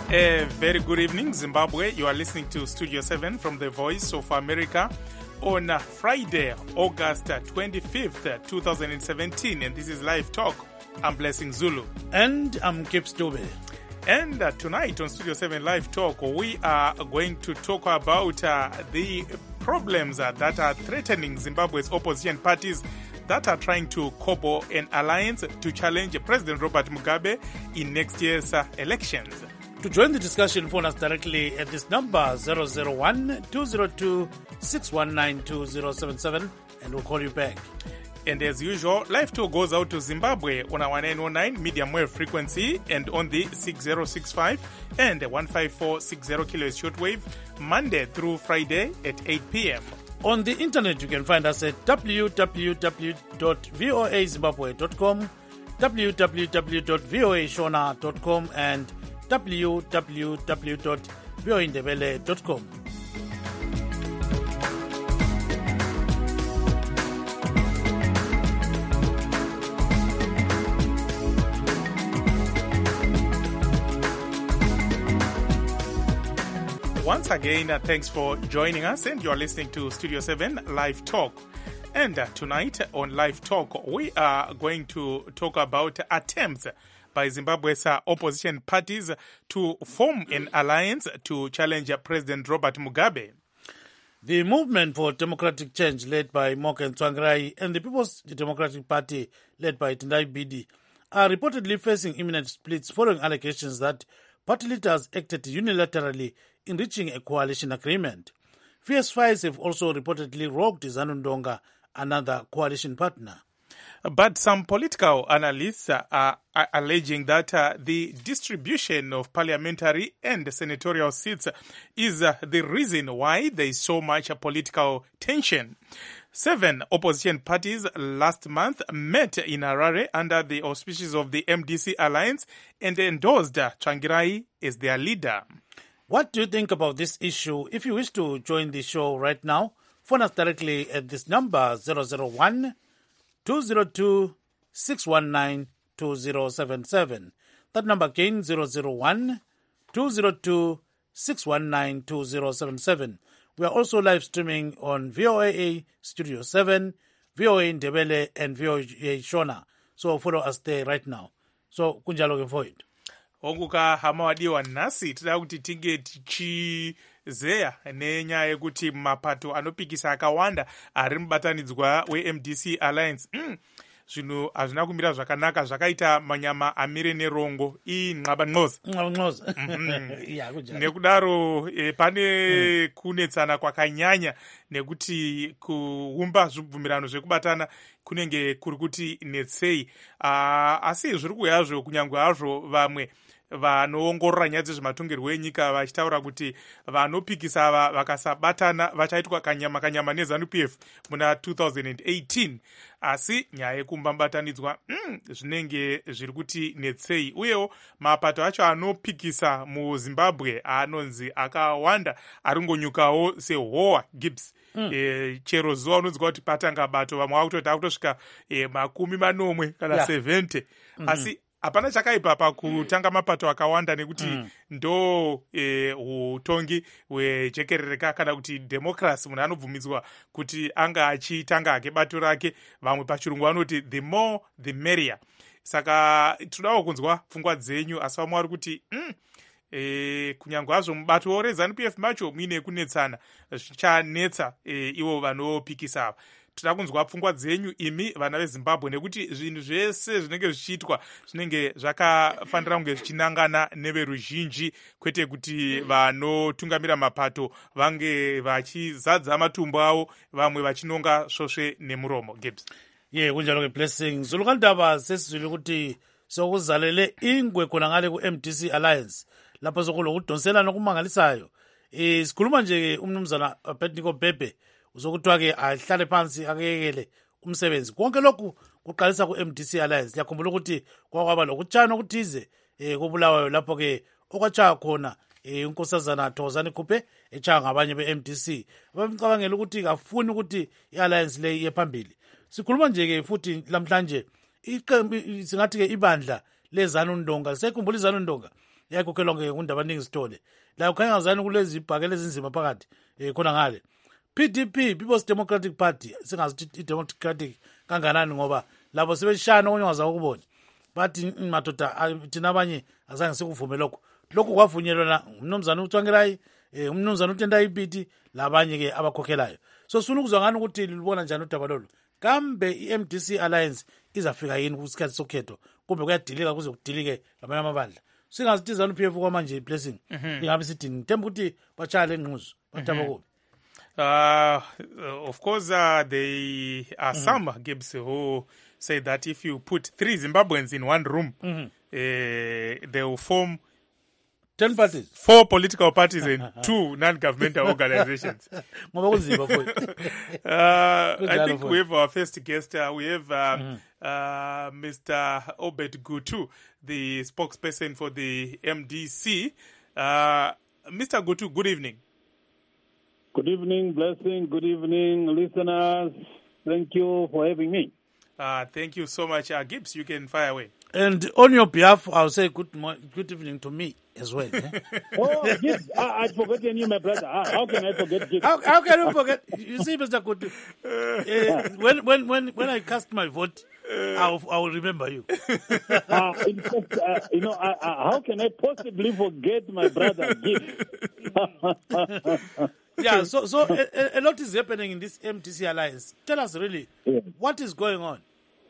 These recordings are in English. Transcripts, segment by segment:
A very good evening, Zimbabwe. You are listening to Studio 7 from the Voice of America on Friday, August 25th, 2017. And this is Live Talk. I'm Blessing Zulu. And I'm Kip Stube. And tonight on Studio 7 Live Talk, we are going to talk about the problems that are threatening Zimbabwe's opposition parties that are trying to cobble an alliance to challenge President Robert Mugabe in next year's elections. To join the discussion, phone us directly at this number 001-202-619-2077 and we'll call you back. And as usual, Live Talk goes out to Zimbabwe on our 909 medium wave frequency and on the 6065 and 15460 kHz shortwave, Monday through Friday at 8 p.m. On the internet, you can find us at www.voazimbabwe.com, www.voashona.com, and www.voindebele.com. Once again, thanks for joining us, and you're listening to Studio 7 Live Talk. And tonight on Live Talk, we are going to talk about attempts by Zimbabwe's opposition parties to form an alliance to challenge President Robert Mugabe. The Movement for Democratic Change, led by Morgan Tsvangirai, and the People's Democratic Party, led by Tendai Bidi, are reportedly facing imminent splits following allegations that party leaders acted unilaterally in reaching a coalition agreement. Fierce fights have also reportedly rocked ZANU Ndonga, another coalition partner. But some political analysts are alleging that the distribution of parliamentary and senatorial seats is the reason why there is so much political tension. 7 opposition parties last month met in Harare under the auspices of the MDC Alliance and endorsed Tsvangirai as their leader. What do you think about this issue? If you wish to join the show right now, phone us directly at this number 001-202-619-2077. That number again, 001-202-619-2077. We are also live streaming on VOA Studio 7, VOA Ndebele, and VOA Shona. So follow us there right now. So kunjalo ke void. Onguka hama wadiwa nasi, tida kuti tinge tichizeya nenyaya yekuti mapato anopikisa akawanda ari mubatanidzwa weMDC Alliance. Zvinhu hazvina kumira zvakanaka, zvakaita manyama amire nerongo inqaba nqoza. Nekudaro pane kunetsana kwakanyanya nekuti kuumba zvibvumirano zvekubatana kunenge kuri kuti netsei. Asi zviri kuyazvo kunyangwe hazvo vamwe vanoongorora nyaya dzezvematongerwo enyika vachitaura kuti vanopikisa ava vakasabatana vachaitwa kanyama neZANU-PF muna 2018. Asi nyaya yekubatanidzwa zvinenge zviri kuti netsei. Uyewo mapato acho anopikisa muZimbabwe anonzi akawanda aringonyukawo seHowa Gibbs. Chero zuva unodzwa kuti patanga bato vamwe vakutoti akutosvika 80 kana 70. Asi hapana chakaipa pakutanga mapato akawanda nekuti ndo utongi hwejekerereka kana kuti democracy. Munhu anobvumidzwa kuti anga achitanga hake bato rake. Vamwe pachirungu vanoti the more the merrier. Saka todawo kunzwa pfungwa dzenyu, asi vamwe vari kuti kunyange hazvo mubato reZANU-PF macho muine kunetsana zvichanetsa ivo vanopikisa ava. Tinoda kunzwa pfungwa dzenyu imi vana veZimbabwe, nekuti zvinhu zvese zvinenge zvichiitwa zvinenge zvakafanira kunge zvichinangana neveruzhinji, kwete kuti vanotungamira mapato vange vachizadza matumbu avo, vamwe vachinonga svosve nemuromo. Gibbs. Kunjalo ke Blessing. Zulukandaba sesizwile kuti sokuzalele ingwe khona ngale ku-MDC Alliance lapho sokulokudonselana okumangalisayo. Sikhuluma nje umnumzana Petniko Bhebhe uzokuthiwa-ke ahlale phansi akekele umsebenzi. Konke lokhu kuqalisa ku-MDC Alliance. Ngiyakhumbula ukuthi kwakwaba lokutshana okuthize koBulawayo lapho-ke okwatshaya khona unkosazana Thokozani Khuphe etshaya ngabanye be-MDC abamcabangela ukuthi kafuni ukuthi i-alliance le iye phambili. Sikhuluma nje-ke futhi lamhlanje singathi-ke ibandla leZANU Ndonga, sekhumbula iZANU Ndonga yayikhokhelwa nguNdabaningi Sithole la kukhanya ngazani kulezi ibhakele ezinzima phakathi khona ngale PDP, People's Democratic Party, singazithi i-democratic kanganani ngoba labo sebeshana onye waza ukubona bathi madoda thina abanye azange sikuvume lokhu kwavunyelwana umnumzana uThwangelayi umnumzana uTendai Mpiti labanye ke abakhokhelayo. So sifuna ukuzwa ngani ukuthi libona njani udaba lolu, kambe i-MDC Alliance izafika yini kusikhathi sokhetho kumbe kuyadilika kuze kudilike lamanye amabandla. Singazithi ZANU-PF kwamanje Blessing ingabe sithi ngithemba ukuthi bachale enqhuzu bathaba kubi. Of course, there are some Gibbs who say that if you put 3 Zimbabweans in one room, they will form 10 parties, 4 political parties and 2 non-governmental organizations. I think we have our first guest. We have Mr. Obed Gutu, the spokesperson for the MDC. Mr. Gutu, good evening. Good evening, Blessing. Good evening, listeners. Thank you for having me. Thank you so much. Gibbs, you can fire away. And on your behalf, I'll say good evening to me as well. Oh, Gibbs, I'd forgotten you, my brother. How can I forget Gibbs? How can you forget? You see, Mr. Kutu, when I cast my vote, I will remember you. In fact, how can I possibly forget my brother Gibbs? Yeah, so a lot is happening in this MDC Alliance. Tell us really, what is going on?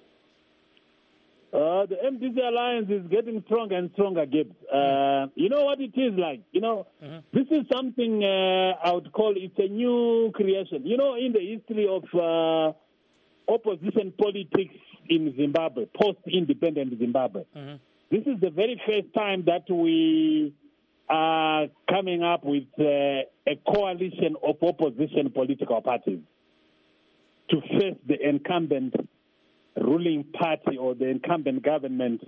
The MDC Alliance is getting stronger and stronger, Gibbs. You know what it is like? This is something I would call it's a new creation. In the history of opposition politics in Zimbabwe, post-independent Zimbabwe, this is the very first time that we are coming up with a coalition of opposition political parties to face the incumbent ruling party or the incumbent government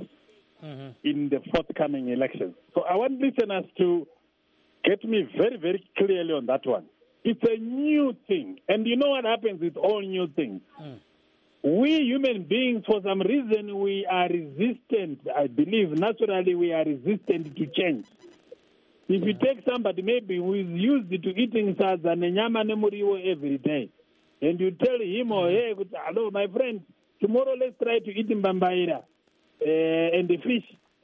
in the forthcoming elections. So I want listeners to get me very, very clearly on that one. It's a new thing. And you know what happens with all new things? We human beings, for some reason, we are resistant. I believe naturally we are resistant to change. If you take somebody maybe who is used to eating sadza nenyama nemuriwo every day, and you tell him or her, hello, my friend, tomorrow let's try to eat mbambaira and the fish,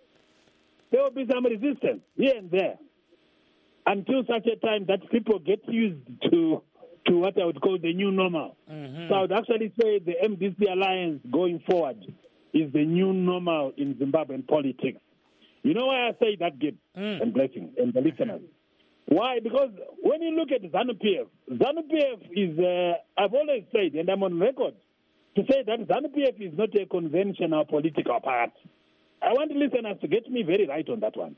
there will be some resistance here and there until such a time that people get used to what I would call the new normal. So I would actually say the MDC Alliance going forward is the new normal in Zimbabwean politics. You know why I say that, Gibbs and Blessing and the listeners? Why? Because when you look at ZANU-PF is, I've always said, and I'm on record, to say that ZANU-PF is not a conventional political party. I want listeners to get me very right on that one.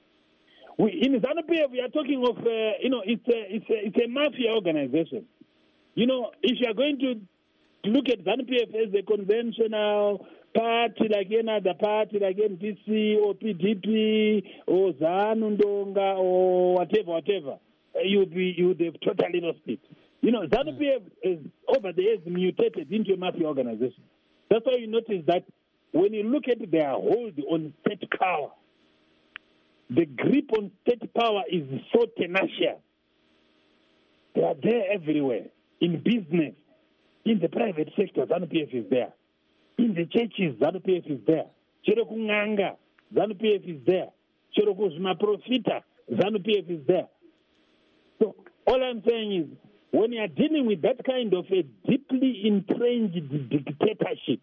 In ZANU-PF, we are talking of, it's a mafia organization. If you are going to look at ZANU-PF as a conventional party like any other party like MDC or PDP or ZANU-Ndonga or whatever, you would have totally lost it. ZANU-PF is over the years mutated into a mafia organization. That's why you notice that when you look at their hold on state power, the grip on state power is so tenacious. They are there everywhere. In business, in the private sector, ZANU-PF is there. In the churches, ZANU-PF is there. Cheroko Nganga, ZANU-PF is there. Cheroko Zmaprofita, ZANU-PF is there. So all I'm saying is, when you are dealing with that kind of a deeply entrenched dictatorship,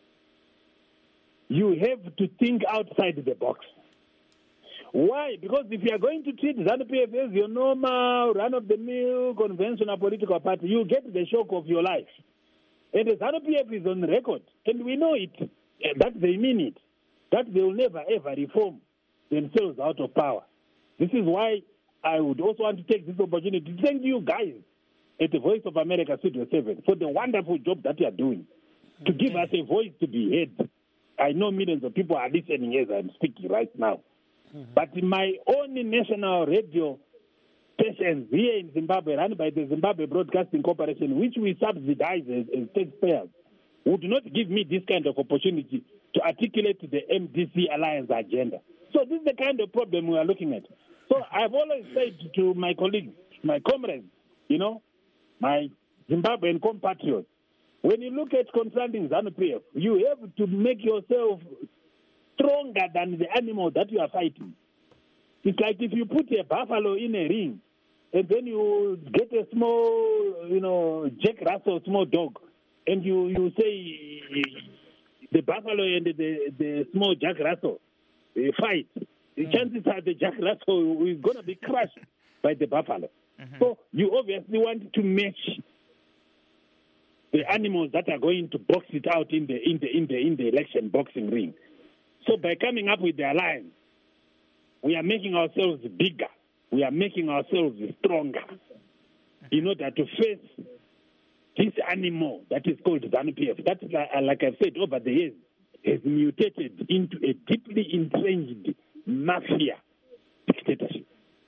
you have to think outside the box. Why? Because if you are going to treat ZANU-PF as your normal, run-of-the-mill, conventional political party, you get the shock of your life. And the ZANU-PF is on record, and we know it, that they mean it, that they will never, ever reform themselves out of power. This is why I would also want to take this opportunity to thank you guys at the Voice of America Studio 7 for the wonderful job that you are doing, to give us a voice to be heard. I know millions of people are listening as I'm speaking right now. But my own national radio stations here in Zimbabwe, run by the Zimbabwe Broadcasting Corporation, which we subsidize as taxpayers, would not give me this kind of opportunity to articulate the MDC Alliance agenda. So this is the kind of problem we are looking at. So I've always said to my colleagues, my comrades, my Zimbabwean compatriots, when you look at confronting ZANU-PF, you have to make yourself stronger than the animal that you are fighting. It's like if you put a buffalo in a ring, and then you get a small, Jack Russell, small dog, and you say the buffalo and the small Jack Russell fight. The chances are the Jack Russell is going to be crushed by the buffalo. So you obviously want to match the animals that are going to box it out in the election boxing ring. So by coming up with the alliance, we are making ourselves bigger. We are making ourselves stronger in order to face this animal that is called ZANU-PF. That, like I've said, over the years, has mutated into a deeply entrenched mafia dictatorship.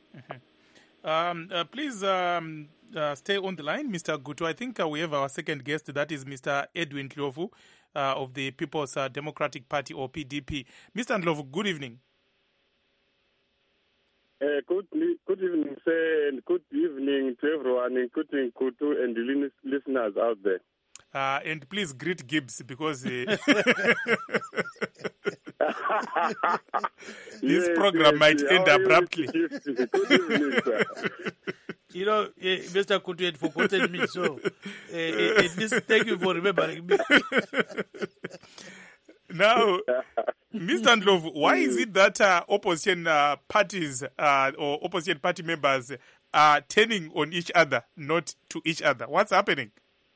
Please stay on the line, Mr. Gutu. I think we have our second guest. That is Mr. Edwin Ndlovu of the People's Democratic Party, or PDP. Mr. Ndlovu, good evening. Good evening, sir, and good evening to everyone, including Kutu and the listeners out there. And please greet Gibbs, because this program might end abruptly. Good evening, sir. Mr. Kutu had forgotten me, so at least thank you for remembering me. Now, Mr. Ndlovu, why is it that opposition parties or opposition party members are turning on each other, not to each other? What's happening?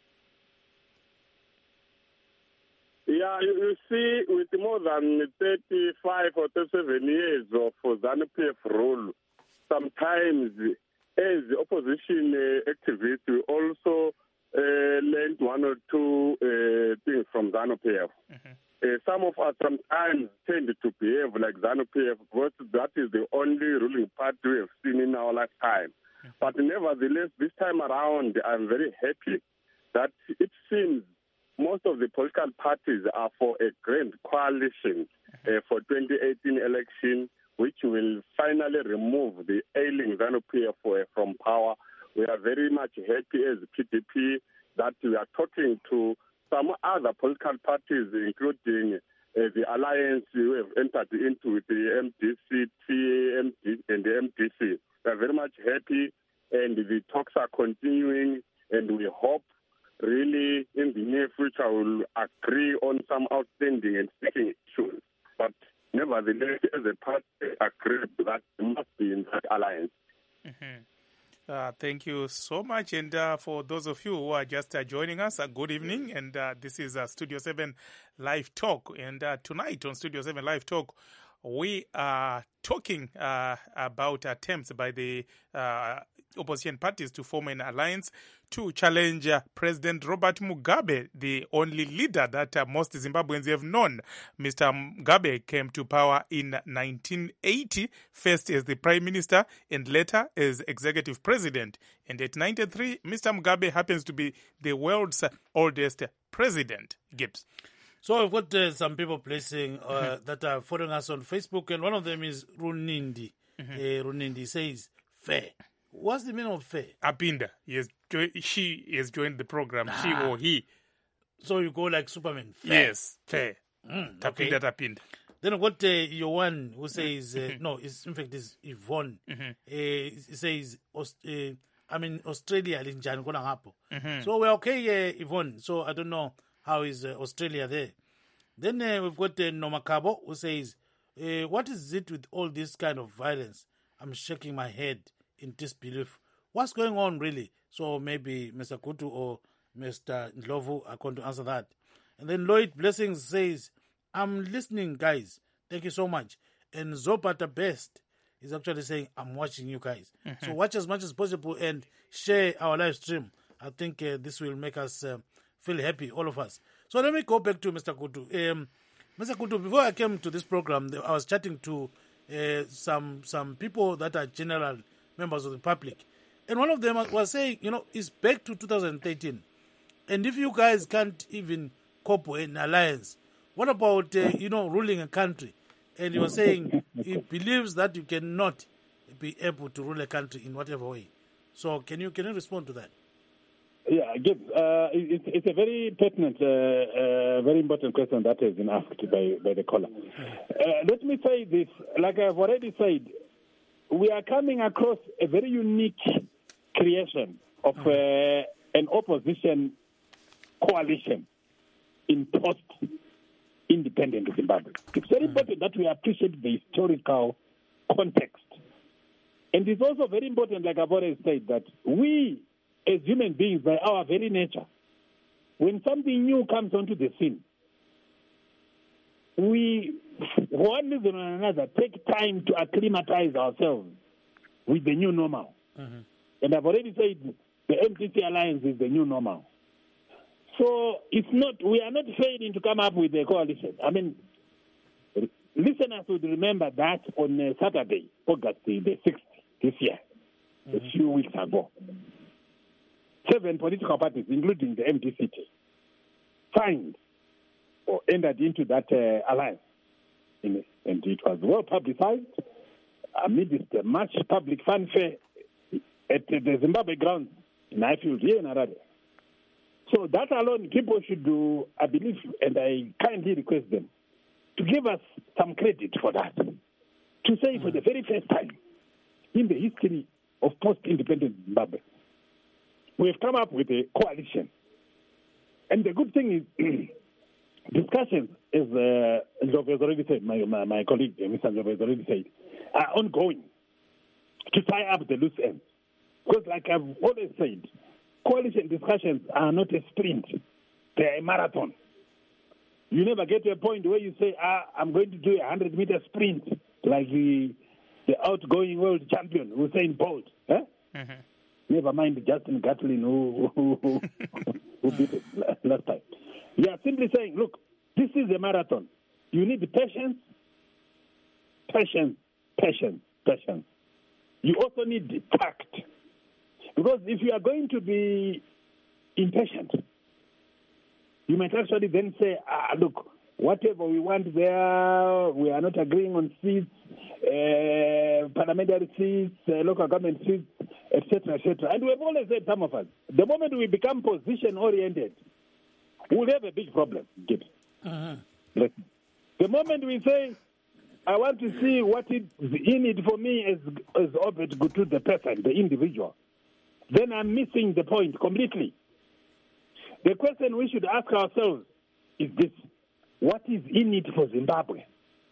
Yeah, you see, with more than 35 or 37 years of ZANU-PF rule, sometimes as opposition activists, we also learned one or two things from ZANU-PF. Some of us sometimes tend to behave like ZANU-PF because that is the only ruling party we have seen in our lifetime. But nevertheless, this time around, I'm very happy that it seems most of the political parties are for a grand coalition for 2018 election, which will finally remove the ailing ZANU-PF from power. We are very much happy as PDP that we are talking to some other political parties, including the alliance we have entered into with the MDC, TAMD, and the MDC. We are very much happy, and the talks are continuing, and we hope really in the near future we'll agree on some outstanding and sticking issues. But nevertheless, as a party, agree that we must be in that alliance. Thank you so much. And for those of you who are just joining us, good evening. And this is Studio 7 Live Talk. And tonight on Studio 7 Live Talk, we are talking about attempts by the opposition parties to form an alliance to challenge President Robert Mugabe, the only leader that most Zimbabweans have known. Mr. Mugabe came to power in 1980, first as the prime minister and later as executive president. And at 93, Mr. Mugabe happens to be the world's oldest president. Gibbs. So I've got some people placing that are following us on Facebook, and one of them is Runindi. Runindi says, fair. What's the meaning of fair? Apinda. She has joined the program, she or he. So you go like Superman. Fair. Yes, fair. Okay. Tapinda. Then I've got your one who says, no, in fact, it's Yvonne. It says, Australia, So we're okay, Yvonne. So I don't know. How is Australia there? Then we've got Nomakabo who says, what is it with all this kind of violence? I'm shaking my head in disbelief. What's going on really? So maybe Mr. Kutu or Mr. Ndlovu are going to answer that. And then Lloyd Blessings says, I'm listening, guys. Thank you so much. And Zopata Best is actually saying, I'm watching you guys. So watch as much as possible and share our live stream. I think this will make us feel happy, all of us. So let me go back to Mr. Kutu. Mr. Kutu, before I came to this program, I was chatting to some people that are general members of the public. And one of them was saying, it's back to 2013. And if you guys can't even cope with an alliance, what about, ruling a country? and you're saying he believes that you cannot be able to rule a country in whatever way. So can you respond to that? Yeah, Gibbs, it's a very pertinent, very important question that has been asked by the caller. Let me say this, like I've already said, we are coming across a very unique creation of an opposition coalition in post-independent Zimbabwe. It's very important that we appreciate the historical context. And it's also very important, like I've already said, that we, as human beings, by our very nature, when something new comes onto the scene, we, for one reason or another, take time to acclimatize ourselves with the new normal. And I've already said the MTC alliance is the new normal. So we are not failing to come up with a coalition. I mean, listeners would remember that on Saturday, August the 6th this year, a few weeks ago, 7 political parties, including the MDC, signed or entered into that alliance. And it was well publicized amidst much public fanfare at the Zimbabwe grounds in Highfield here in Harare. So that alone, people should do, I believe, and I kindly request them to give us some credit for that. To say for the very first time in the history of post-independent Zimbabwe, we have come up with a coalition. And the good thing is, discussions, as Job has already said, my colleague, Mr. Job has already said, are ongoing to tie up the loose ends. Because like I've always said, coalition discussions are not a sprint. They are a marathon. You never get to a point where you say, I'm going to do a 100-meter sprint like the outgoing world champion, Usain Bolt. Never mind Justin Gatlin who beat it last time. We are simply saying, look, this is a marathon. You need patience, patience, patience, patience. You also need tact. Because if you are going to be impatient, you might actually then say, look, whatever we want there, we are not agreeing on seats, parliamentary seats, local government seats, etc., etc. And we have always said, some of us, the moment we become position-oriented, we'll have a big problem, Gibbs. The moment we say, I want to see what is in it for me as Obed Gutu, the person, the individual, then I'm missing the point completely. The question we should ask ourselves is this: what is in it for Zimbabwe?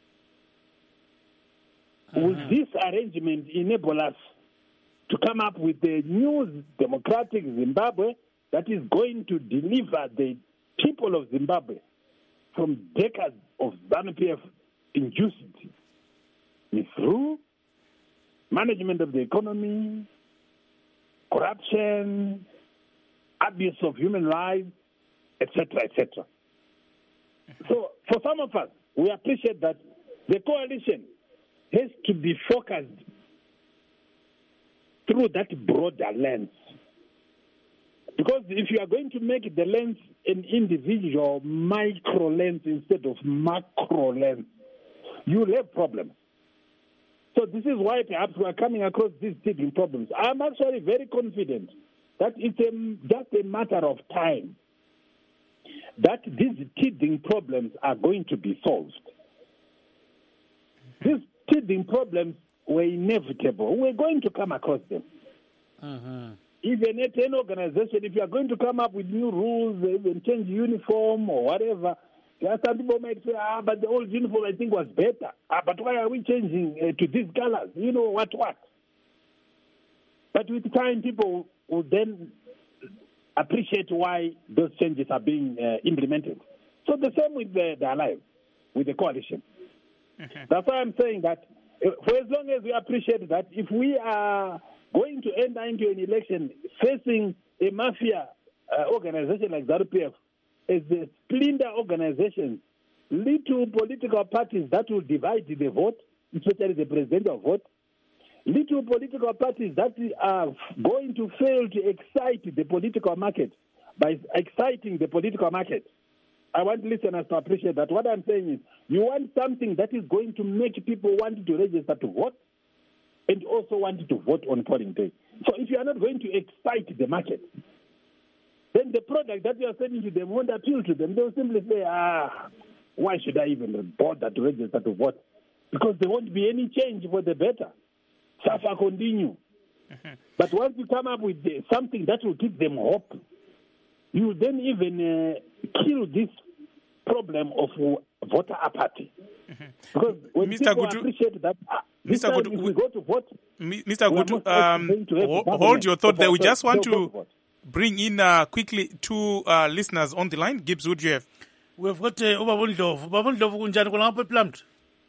Will this arrangement enable us to come up with a new democratic Zimbabwe that is going to deliver the people of Zimbabwe from decades of ZANU-PF induced through management of the economy, corruption, abuse of human lives, etc., etc. So for some of us, we appreciate that the coalition has to be focused through that broader lens. Because if you are going to make the lens an individual micro lens instead of macro lens, you will have problems. So this is why perhaps we are coming across these teething problems. I'm actually very confident that it's just a matter of time that these teething problems are going to be solved. These teething problems were inevitable. We're going to come across them. Even at an organization, if you are going to come up with new rules, even change uniform or whatever, there are some people might say, but the old uniform I think was better. But why are we changing to these colors? You know, what? But with time, people will then appreciate why those changes are being implemented. So the same with the alliance, with the coalition. That's why I'm saying that for as long as we appreciate that, if we are going to enter into an election facing a mafia organization like ZANU-PF, as a splinter organization, little political parties that will divide the vote, especially the presidential vote, little political parties that are going to fail to excite the political market by exciting the political market, I want listeners to appreciate that. What I'm saying is, you want something that is going to make people want to register to vote and also want to vote on polling day. So if you are not going to excite the market, then the product that you are selling to them won't appeal to them. They'll simply say, why should I even bother to register to vote? Because there won't be any change for the better. Suffer continue. But once you come up with something that will give them hope, you then even kill this problem of voter apathy. Because when Mr. people Gutu, appreciate that, this Mr. time Gutu, if we go to vote, Mr. Gutu, hold your thought there. We just want to bring in quickly two listeners on the line. Gibbs, would you have? We've got Ubabundlovu. Ubabundlovu kunjani kulapha ePlumd?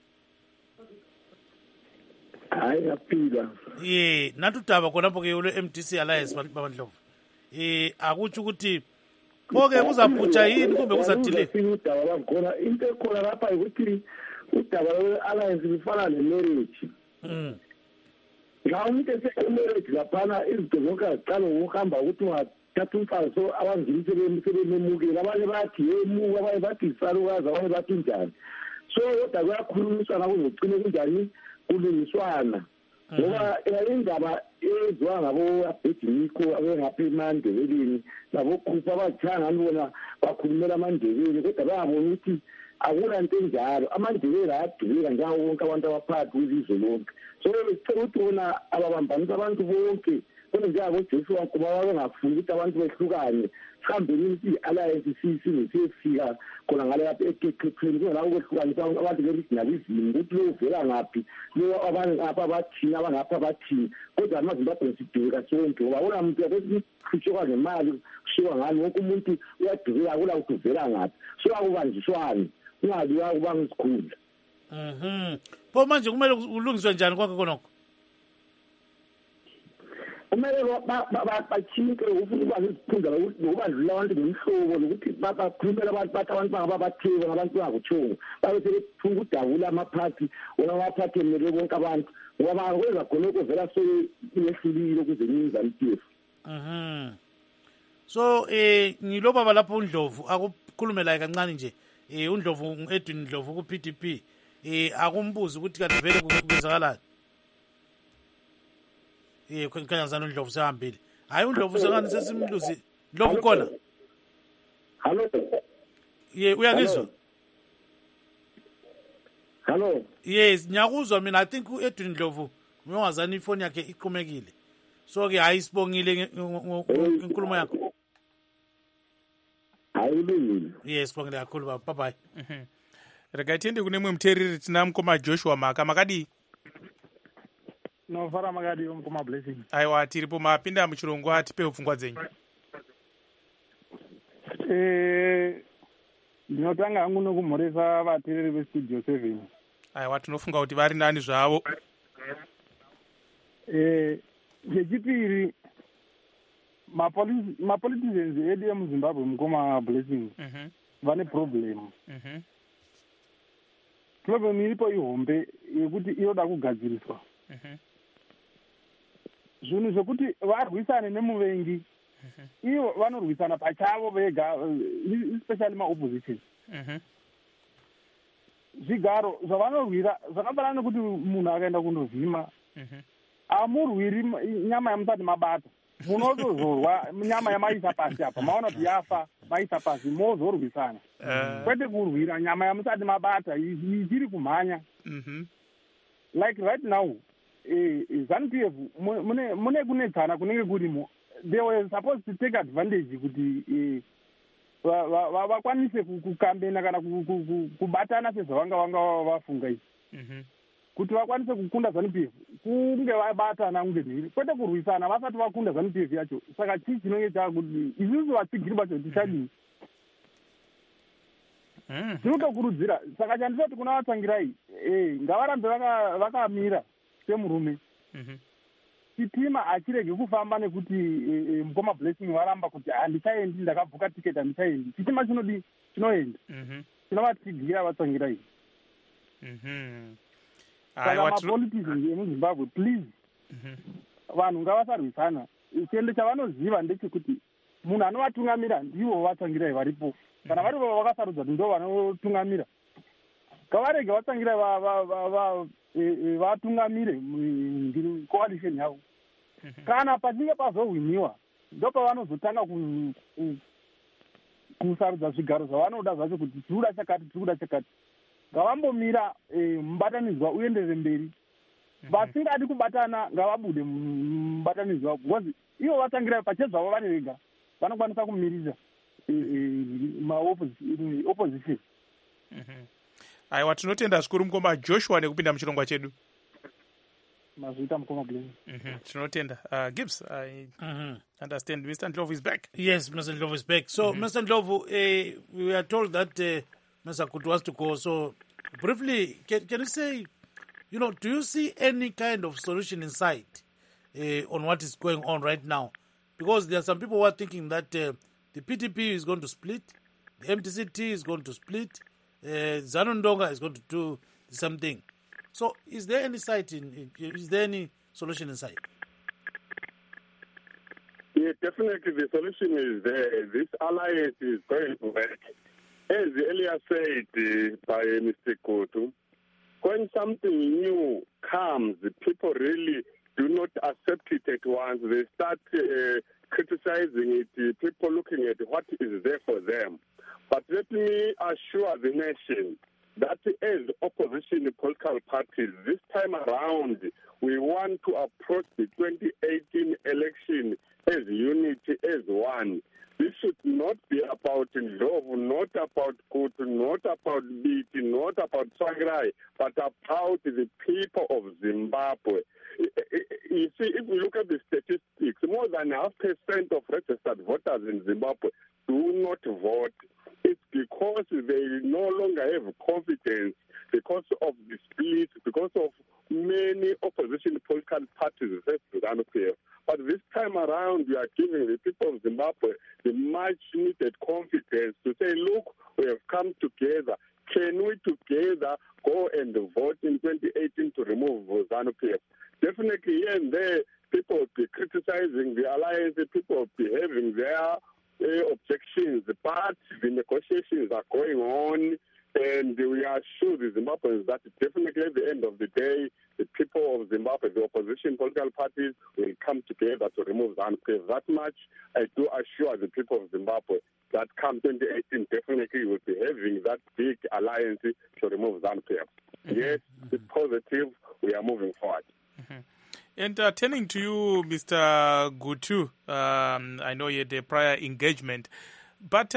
Hayi yaphila. Nathi udaba khonapho ke ule MDC Alliance Babandlovu. Akutsho ukuthi bonke kuzaphutsha yini kumbe kuzadile? Udaba bakhona into ekhona lapha ukuthi udaba lwe-alliance lifana ne-marriage. Nxa umuntu ese-marriage laphana izinto zonke aziqala ngokuhamba ukuthi ungathatha umfazi so abangini sebememukela abanye bathi yemuka abanye bathi isalukazi abanye bathi njani. So kodwa kuyakhulumiswana kuzogcine kunjani kulungiswana. Ngoba indaba eyenziwa ngabo-Abediniko abengapha eMandebeleni nabo-Khupha abathanga bona bakhulumela amaNdebele kodwa bayabona ukuthi akulanto enjalo. AmaNdebele ayadubeka njengawo wonke abantu abaphakathi kwelizwe lonke. So becela ukuthi bona ababambanisa abantu bonke kodwa njengaboJoshua kuba babengafuni ukuthi abantu behlukane sihambeni ukuthi i-alliance siyefika khona ngale lapha eqeqeqeni kungalako kwehlukanisa abantu belignalism ukuthi lo uvela ngaphi lo abanye ngapha bathini abangapha bathini kodwa amazimbabwe sidubeka sonke ngoba wona muntu yakukhutshwa ngemali kushiwa ngani wonke umuntu uyadubeka kula ukuthi uvela ngaphi so akubanjiswane ungabi wakubanga isikhundla. Pho manje kumele ulungiswe njani konke konoko? Kumele bachinke ufuna ukwazi isikhundla nokubandlula abantu nemihlobo nokuthi bakhulumela abantu bathi abantu bangababatheki ngabantu bangakuthongo babe sebefuna ukudabula amaphathi wona amaphathi emele bonke abantu ngoba bangakwenza khonoko vela seyehlulile ukuze ininzana iPF. So ngilo baba lapho uNdlovu akukhulume la kancane nje uNdlovu Edwin Ndlovu ku PDP akumbuza ukuthi kanti vele kwenzakalani. Khanya zana uNdlovu sehambile. Hayi uNdlovu sengani sesimluzi. Ndlovu khona? Hello. Uyangizwa? Hello. Yes, ngiyakuzwa mina. I think uEdwin Ndlovu uyongazani ifoni yakhe iqhumekile. So ke hayi sibongile inkulumo yakho. Ayilungile. Yes, sibongile kakhulu baba. Bye bye. Rega tiende kune mwe muteereri tina mukoma Joshua Maka makadi. No fara magadi mukoma Blessing. Aiwa tiripo mapinda muchirongwa atipe pfungwa dzenyu. Ndinotanga hangu nokumhoresa vateereri vestudio 7. Aiwa tinofunga kuti vari nani zvavo. Chechipiri mapoliticians edu emuZimbabwe mukoma Blessing vane problem. Problem iripo ihombe yekuti inoda kugadziriswa. Zvinhu zvokuti varwisane nemuvengi ivo vanorwisana pachavo vega, especially maopposition. Zvigaro zvavanorwira zvakafanana nekuti munhu akaenda kundovhima amurwiri nyama yamusati mabata munotozorwa nyama yamaisa pasi apa maona kuti yafa maisa pasi mozorwisana kwete kurwira nyama yamusati mabata ichiri kumhanya. Like right now ZANU-PF mune kunetsana kunenge kurimo. They were supposed to take advantage kuti vakwanise kukambena kana kubatana sezvavanga vafunga izvi kuti vakwanise kukunda ZANU-PF kunge vabatana kunge nhiri kwete kurwisana vasati vakunda ZANU-PF yacho. Saka chii chinenge chakuti isusu vatsigiri vacho tichadii tinotokurudzira. Saka chandisati kuna vatsangirai ngavarambe vakamira semurume. Chitima hachirege kufamba nekuti mukoma Blessing varamba kuti handichaendi ndakabhuka tiketi handichaendi. Chitima chinodi chinoenda. Tinovatsigirira vatsangirai. Saka mapoliticians emuZimbabwe please vanhu ngavasarwisana. Chiende chavanoziva ndechekuti munhu anovatungamira ndivo vatsangirai varipo kana varivo vakasarudza kuti ndo vanotungamira ngavarege vatsangirai vatungamire coalition yavo kana pachinge pazohwiniwa ndo pavanozotanga kusarudza zvigaro zvavanoda zvacho kuti tikuda chakati ngavambomira mubatanidzwa uenderere mberi vasingadi kubatana ngavabude mubatanidzwa because ivo vatsangirai pachezvavo vari vega vanokwanisa kumirira opposition. Aiwa, tinotenda zvikuru mukoma Joshua nekupinda muchirongwa chedu. Mazvita mukoma Glenn. Tinotenda. Gibbs, I understand Mr. Ndlovu is back. Yes, Mr. Ndlovu is back. So, Mr. Ndlovu, we are told that Mr. Kutu was to go. So, briefly, can you say, do you see any kind of solution in sight on what is going on right now? Because there are some people who are thinking that the PTP is going to split, the MTCT is going to split, ZANU Ndonga is going to do the same thing. So, is there any is there any solution in sight? Yeah, definitely the solution is there. This alliance is going to work. As earlier said by Mr. Kutu, when something new comes, people really do not accept it at once. They start criticizing it, people looking at what is there for them. But let me assure the nation that as opposition political parties, this time around, we want to approach the 2018 election as unity, as one. This should not be about love, not about Kutu, not about Biti, not about Tsvangirai, but about the people of Zimbabwe. You see, if we look at the statistics, more than 0.5% of registered voters in Zimbabwe do not vote. It's because they no longer have confidence because of the split, because of many opposition political parties, ZANU-PF. But this time around, we are giving the people of Zimbabwe the much-needed confidence to say, look, we have come together. Can we together go and vote in 2018 to remove ZANU-PF? Definitely, here and there, people will be criticizing the alliance, people will be having their objections, but the negotiations are going on, and we are sure the Zimbabweans that definitely at the end of the day, the people of Zimbabwe, the opposition political parties, will come together to remove ZANU-PF. That much I do assure the people of Zimbabwe that come 2018, definitely will be having that big alliance to remove ZANU-PF. Yes, it's positive. We are moving forward. And turning to you, Mr. Gutu, I know you had a prior engagement, but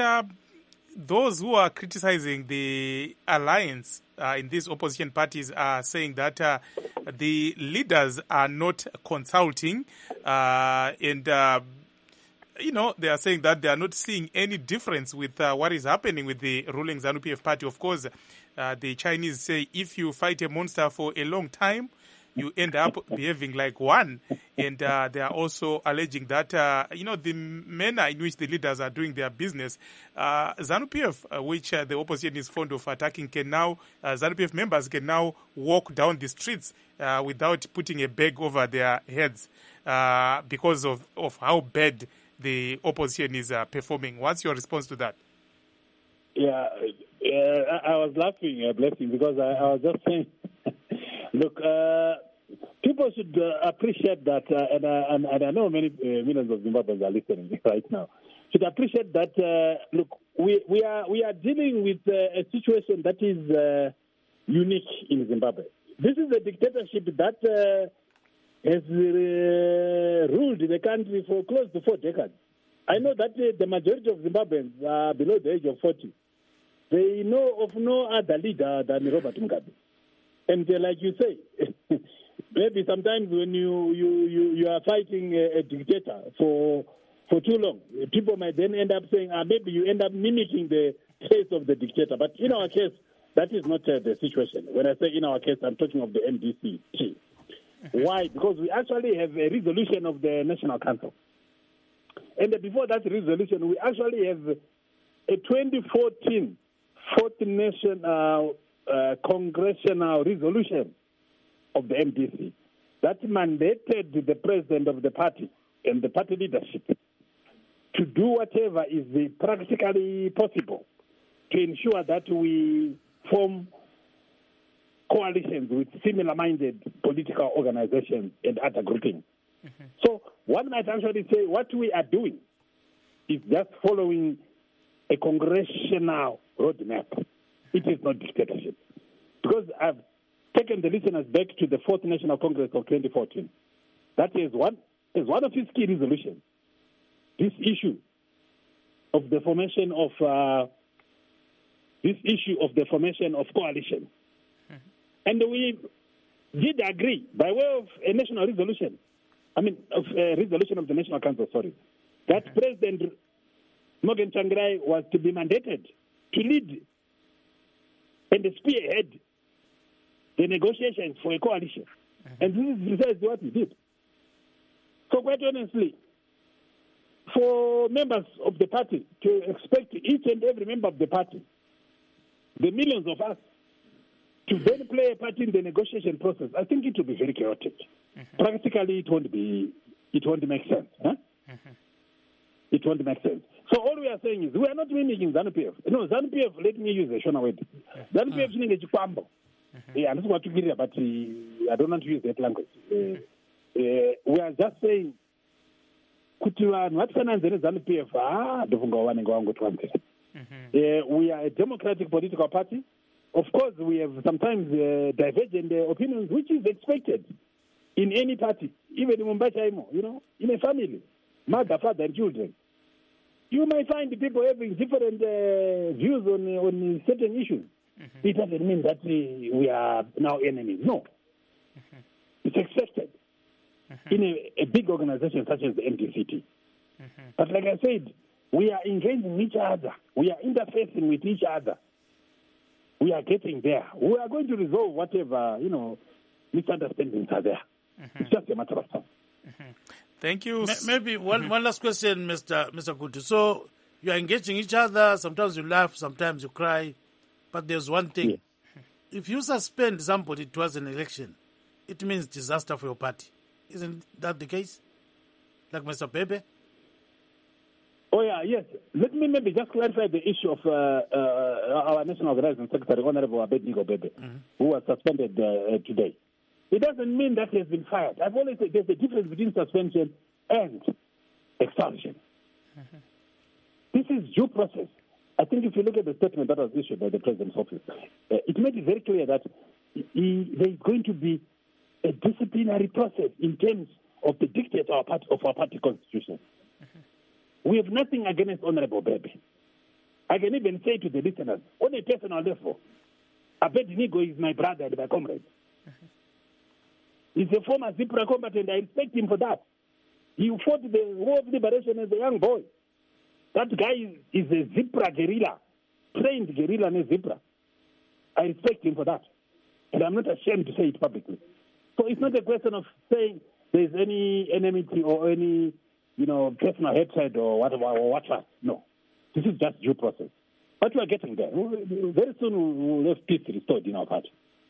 those who are criticizing the alliance in these opposition parties are saying that the leaders are not consulting and they are saying that they are not seeing any difference with what is happening with the ruling ZANU-PF party. Of course, the Chinese say if you fight a monster for a long time, you end up behaving like one. And they are also alleging that, the manner in which the leaders are doing their business, ZANU-PF, which the opposition is fond of attacking, can now, ZANU-PF members can now walk down the streets without putting a bag over their heads because of how bad the opposition is performing. What's your response to that? Yeah, I was laughing, Blessing, because I was just saying, look, people should appreciate that, and I know many millions of Zimbabweans are listening right now, should appreciate that, look, we are dealing with a situation that is unique in Zimbabwe. This is a dictatorship that has ruled the country for close to 4 decades. I know that the majority of Zimbabweans are below the age of 40. They know of no other leader than Robert Mugabe. And like you say, maybe sometimes when you are fighting a dictator for too long, people might then end up saying, maybe you end up mimicking the case of the dictator. But in our case, that is not the situation. When I say in our case, I'm talking of the MDC. Why? Because we actually have a resolution of the National Council. And before that resolution, we actually have a 2014 Fourth National Congressional resolution of the MDC that mandated the president of the party and the party leadership to do whatever is practically possible to ensure that we form coalitions with similar-minded political organizations and other groupings. So one might actually say what we are doing is just following a congressional roadmap. It is not dictatorship. Because I've taken the listeners back to the 4th National Congress of 2014. That is one of its key resolutions. This issue of the formation of coalition. And we did agree by way of a national resolution, of a resolution of the National Council, that President Morgan Tsvangirai was to be mandated to lead and spearhead the negotiations for a coalition. And this is precisely what he did. So quite honestly, for members of the party to expect each and every member of the party, the millions of us, to then play a part in the negotiation process, I think it will be very chaotic. Practically, it won't make sense. It won't make sense. So all we are saying is we are not mimicking ZANU-PF. No, ZANU-PF, let me use a Shona word. ZANU-PF is a chikwambo. Yeah, I'm not going to give it, but I don't want to use that language. We are just saying, we are a democratic political party. Of course, we have sometimes divergent opinions, which is expected in any party, even in Mumbai, in a family, mother, father, and children. You might find people having different views on certain issues. It doesn't mean that we are now enemies. No. It's expected in a big organization such as the MDCT. But like I said, we are engaging each other. We are interfacing with each other. We are getting there. We are going to resolve whatever, misunderstandings are there. It's just a matter of time. Thank you. Maybe one last question, Mr. Gutu. So you are engaging each other. Sometimes you laugh, sometimes you cry. But there's one thing. Yeah. If you suspend somebody towards an election, it means disaster for your party. Isn't that the case? Like Mr. Bebe? Oh, yeah, yes. Let me maybe just clarify the issue of our National Organizing Secretary, Honorable Abednego Bebe, who was suspended today. It doesn't mean that he has been fired. I've always said there's a difference between suspension and expulsion. This is due process. I think if you look at the statement that was issued by the President's office, it made it very clear that there is going to be a disciplinary process in terms of the dictates of our party constitution. We have nothing against Honorable Bebe. I can even say to the listeners, on a personal level, Abednego is my brother and my comrade. He's a former ZIPRA combatant. I respect him for that. He fought the War of Liberation as a young boy. That guy is a ZIPRA guerrilla, trained guerrilla in a ZIPRA. I respect him for that. And I'm not ashamed to say it publicly. So it's not a question of saying there's any enmity or any, personal hatred or whatever. No. This is just due process. But we are getting there. Very soon we'll have peace restored in our party.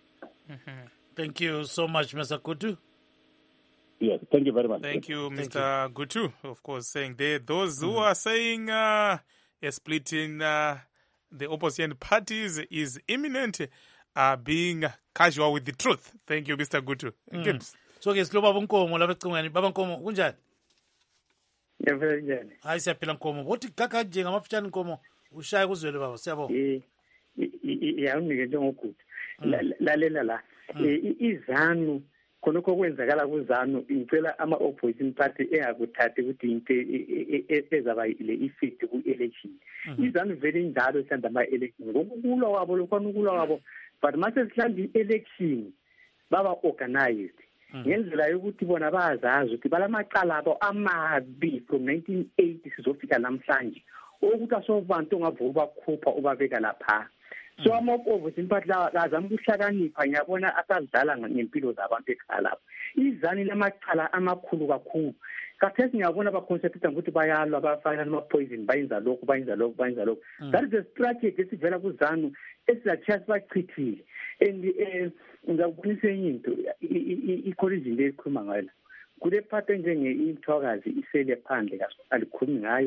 Thank you so much, Mr. Gutu. Yes, thank you very much. Thank you, Mr. Gutu. Of course, saying there, those who are saying a split in the opposition parties is imminent, being casual with the truth. Thank you, Mr. Gutu. So, ke silo baba Nkomo lapha ecingweni. Baba Nkomo, kunjani? Ngiyavela njani? Hayi siyaphila Nkomo. Bothi gaga nje ngamafutshane Nkomo. Ushaye kuzwele baba, siyabonga. Unike njengogudu. Lalela la. IZANU khonokho kwenzakala kuZANU ngicela ama-opposition party engakuthathi ukuthi into ezaba ile effect ku-election. IZANU vele injalo sihamba ama-election ngokulwa wabo lokhona ukulwa wabo, but mase sihlamba i-election baba organized ngendlela yokuthi bona bazazi ukuthi balamacala abo amabi from 1980 sizofika namhlanje ukuthi asobantu ongavuka bakhupha ubabeka lapha. So ama-opposition party azama ukuhlakanipha, ngiyabona asadlala ngempilo zabantu ekhaya lapho. IZANU lamacala amakhulu kakhulu. Khathesi ngiyabona baconcentrate ukuthi bayalwa, bafaka ama-poison, bayenza lokhu. That is a strategy esivela kuZANU esizathi sibachithile. And ngizakubonisa enye into, ikhona izinto ezikhuluma ngayo la. Kule part njenge-intwakazi isele phandle alikhulumi ngayo,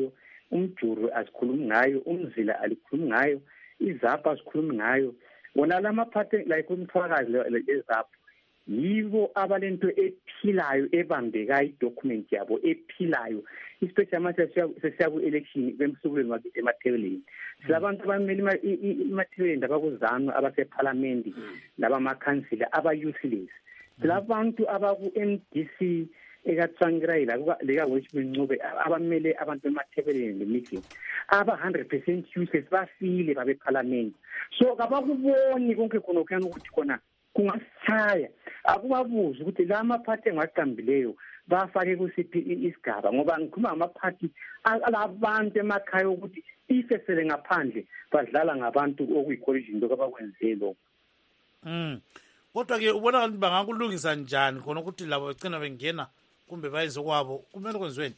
umjuru asikhulumi ngayo, umzila alikhulumi ngayo, izapha asikhulumi ngayo. Wona lamaphathi like umthwakazi lezapha yibo abalento ephilayo ebambekayo idocument yabo ephilayo, especially mase sesiya ku-election bemsukulweni wakhe emathebeleni. Silabantu abamele emathebeleni abakuzano abasephalamende labamakhansila aba-useless. Silabantu abaku-MDC ekaTsvangirai leka-Westman Ncube abamele abantu emathebeleni le-meeting aba-100% useless bafile babephalamende. So kabakuboni konke khonokuyana ukuthi khona kungasithaya, akubabuze ukuthi la maphathi engiwaqambileyo bafake kusiphi isigaba, ngoba ngikhuluma ngamaphathi alabantu emakhaya ukuthi ifesele ngaphandle badlala ngabantu okuyi-collision lokho abakwenzile lokho. Kodwa-ke ubona ukuthi bangakulungisa njani khona ukuthi labo begcina bengena kumbe bayenze kwabo, kumele kwenziweni?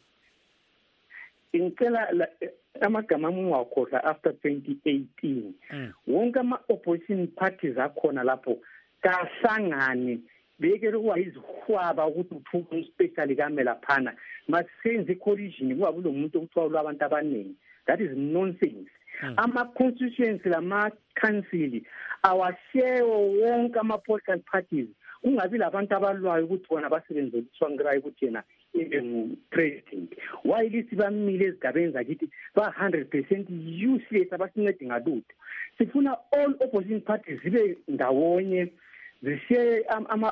Ngicela amagama amungawakhohlwa after 2018 wonke ama-opposition parties akhona lapho kahlangane bekele kuba yizihwaba ukuthi uthuke especially kamela phana masenze i-collision kungabi lo muntu okuthiwa lwabantu abaningi. That is nonsense. Ama-constituency lama-council awashewo wonke ama-political parties, kungabi labantu abalwayo ukuthi bona basebenzele uTsvangirai ukuthi yena president. Why lithi bamile ezigabeni zakithi ba-100% useless abasincedi ngalutho. Sifuna all opposition parties zibe ndawonye, zishiye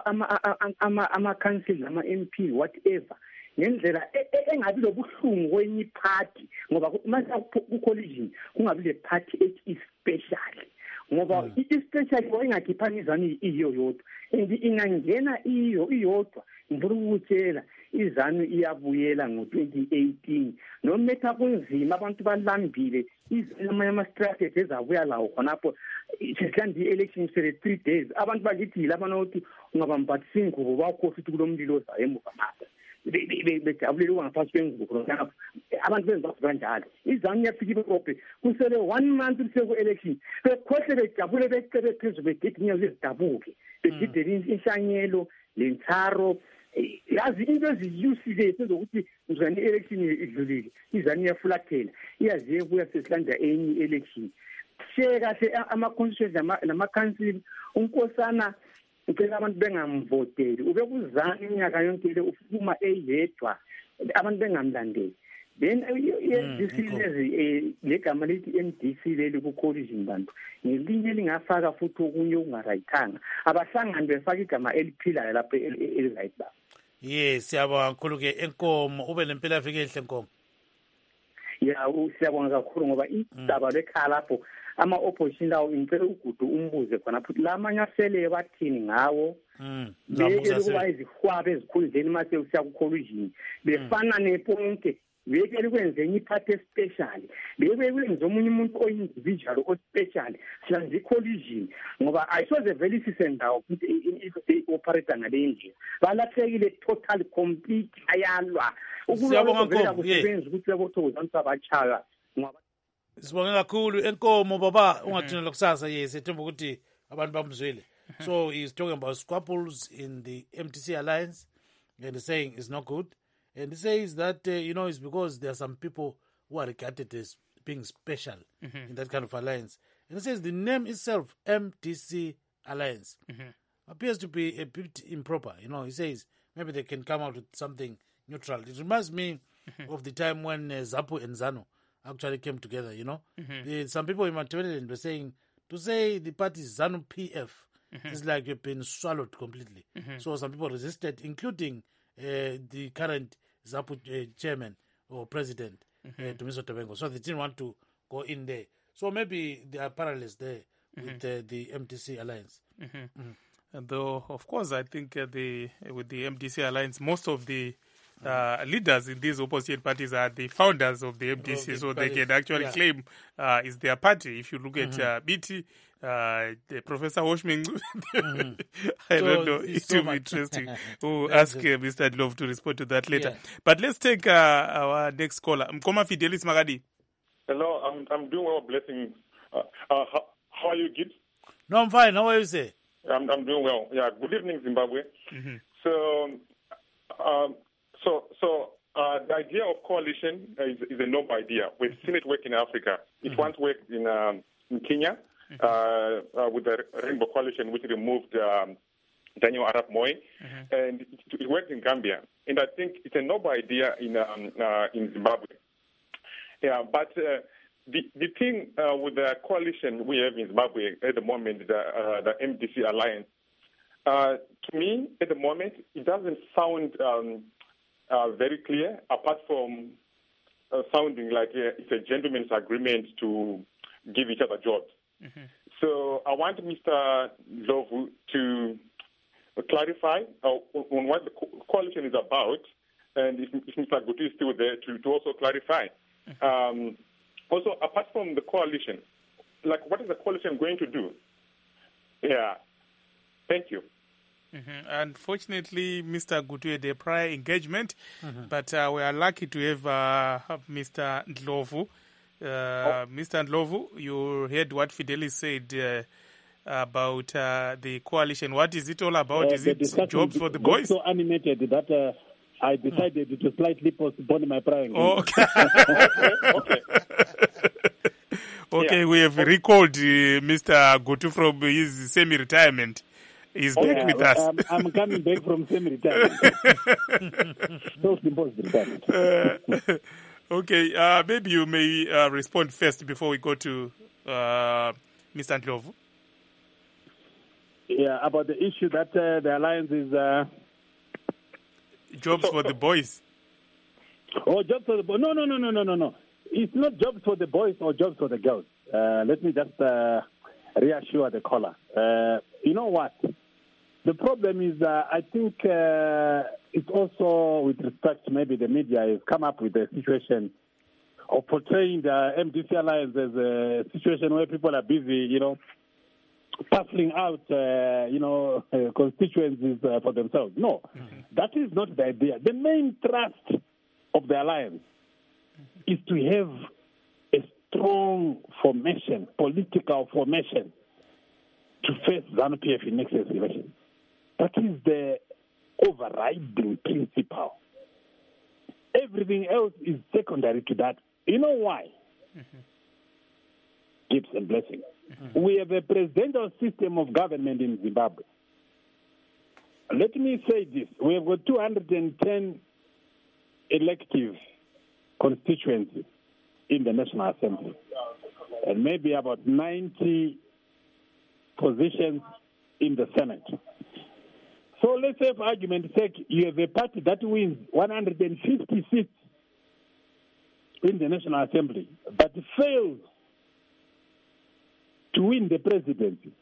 ama-council nama-MP whatever ngendlela engabi lobuhlungu kwenye party, ngoba mase ku-collision kungabi le party special, ngoba i-special ingakhiphani izanu iyo yodwa and ingangena iyodwa. Ngifuna ukutshela izanu iyabuyela ngo-2018 nometha kunzima abantu balambile amanye ama-strategy ezabuya lawo khonapho. Sihlandi i-election sele 3 days abantu bakithi yila abanokuthi ungabambathisa ingubo bakhohlwa ukuthi kulo mlilo ozayo emuva masa bejabulele ukungaphansi kwengubo khona abantu benza kanjalo. Izanu iyafika ibophe kusele 1 month kuseku-election bekhohle bejabule becebe phezulu begidi inyawo zidabuke begidele inhlanyelo lentharo. Yazi into eziyusile ezokuthi mzwane i-election idlulile izanu iyafulathela iyaziye kuya sesihlanja enye i-election. Share kahle ama-constituency nama-council unkosana ngicela abantu bengamvoteli ubekuzana iminyaka yonke le ufuma eyedwa abantu bengamlandeli. Then legama lithi MDC leli ku-collision bantu ngelinye lingafaka futhi okunye okungarayithanga, abahlangane befaka igama eliphilayo lapho eli-right babo. Yes, siyabonga kakhulu ke Enkomo, ube nempela viki enhle Nkomo. Ya siyabonga kakhulu ngoba indaba lekhaya lapho ama-opposition lawo ngicela ugudu umbuze khona futhi la manye asele bathini ngawo bekele kuba izihwaba ezikhundleni mase usiya ku-collision befana neponke bekele kwenze enye iphathi especial bekwenze omunye umuntu oyi-individual ospecial silanze i-collision ngoba ayisoze vele sisendawo ukuthi i-operator ngale ndlela balahlekile total complete ayalwa ukuvela kusebenza ukuthi labothokoza abantu abachaya. Sibonge kakhulu Enkomo baba, ungathunela kusasa. Yes, ethemba ukuthi abantu bamzwile. So he's talking about squabbles in the MDC alliance and he's saying it's not good. And he says that, it's because there are some people who are regarded as being special in that kind of alliance. And he says the name itself, MDC Alliance, appears to be a bit improper. He says maybe they can come out with something neutral. It reminds me of the time when ZAPU and ZANU actually came together, Some people in Matabeleland were saying, to say the party is ZANU PF is like you've been swallowed completely. So some people resisted, including the current ZAPU chairman or president, Dumiso Tabengo. So they didn't want to go in there. So maybe there are parallels there with the MDC alliance. Though, of course, I think with the MDC alliance, most of the leaders in these opposition parties are the founders of the MDC, so they can actually claim it's their party. If you look at BT, the Professor Washming, I don't know, it will be interesting. We'll ask Mr. Love to respond to that later. But let's take our next caller. Mkoma Fidelis Magadi. Hello, I'm doing well, blessings. How are you, Gibbs? No, I'm fine. How are you, sir? I'm doing well. Yeah, good evening, Zimbabwe. So the idea of coalition is a noble idea. We've seen it work in Africa. It once worked in Kenya with the Rainbow Coalition, which removed Daniel Arap Moi, and it worked in Gambia. And I think it's a noble idea in Zimbabwe. Yeah, but the thing with the coalition we have in Zimbabwe at the moment, the MDC alliance, to me, at the moment, it doesn't sound very clear, apart from sounding like it's a gentleman's agreement to give each other jobs. So I want Mr. Ndlovu to clarify on what the coalition is about, and if Mr. Gutu is still there, to also clarify. Also, apart from the coalition, like, what is the coalition going to do? Yeah. Thank you. Unfortunately, Mr. Gutu had a prior engagement, but we are lucky to have Mr. Ndlovu. Mr. Ndlovu, you heard what Fidelis said about the coalition. What is it all about? Is it jobs for the boys? So animated that I decided to slightly postpone my prior engagement. Okay. Okay, we have recalled Mr. Gutu from his semi-retirement. He's back with us. I'm coming back from semi-retirement. Self-imposed retirement. Okay, maybe you may respond first before we go to Mr. Ndlovu. Yeah, about the issue that the alliance is... jobs for the boys. Oh, jobs for the boys. No. It's not jobs for the boys or jobs for the girls. Let me just reassure the caller. You know what? The problem is, I think it's also with respect to maybe the media has come up with a situation of portraying the MDC alliance as a situation where people are busy, parceling out, constituencies for themselves. No, that is not the idea. The main thrust of the alliance is to have a strong formation, political formation, to face ZANU-PF in next year's election. That is the overriding principle. Everything else is secondary to that. You know why? Gifts and blessings. We have a presidential system of government in Zimbabwe. Let me say this. We have got 210 elective constituencies in the National Assembly, and maybe about 90 positions in the Senate. So let's say, for argument's sake, you have a party that wins 150 seats in the National Assembly, but fails to win the presidency.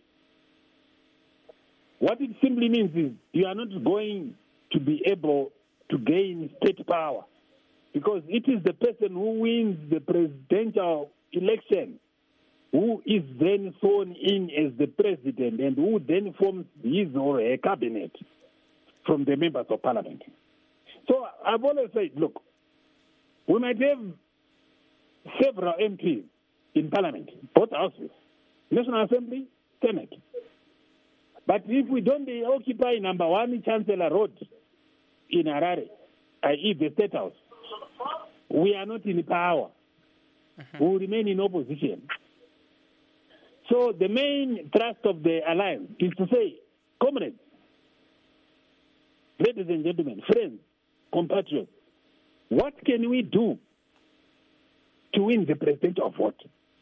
What it simply means is you are not going to be able to gain state power, because it is the person who wins the presidential election who is then sworn in as the president and who then forms his or her cabinet from the members of parliament. So I've always said, look, we might have several MPs in parliament, both houses, National Assembly, Senate. But if we don't occupy number 1 Chancellor Road in Harare, i.e. the State House, we are not in power. We will remain in opposition. So the main thrust of the alliance is to say, comrades, ladies and gentlemen, friends, compatriots, what can we do to win the presidential vote?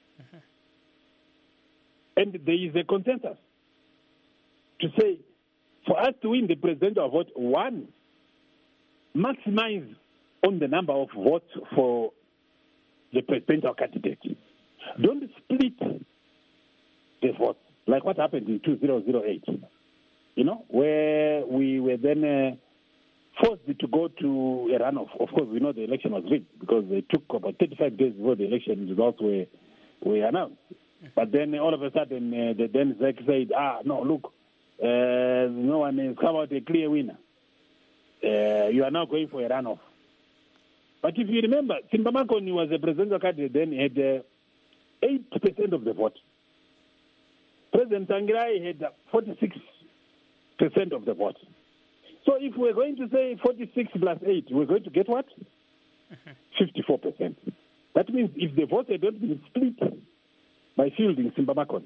And there is a consensus to say, for us to win the presidential vote, one, maximize on the number of votes for the presidential candidate. Don't split the votes, like what happened in 2008, where we were then forced to go to a runoff. Of course, we know the election was rigged because it took about 35 days before the election results were announced. But then all of a sudden, the then ZEC said, no, look, no one has come out a clear winner. You are now going for a runoff. But if you remember, Simba Makoni was a presidential candidate, then he had 8% of the vote. President Tangirai had 46% of the vote. So if we're going to say 46 plus 8, we're going to get what? 54%. That means if the votes had not been split by fielding Simba Makon,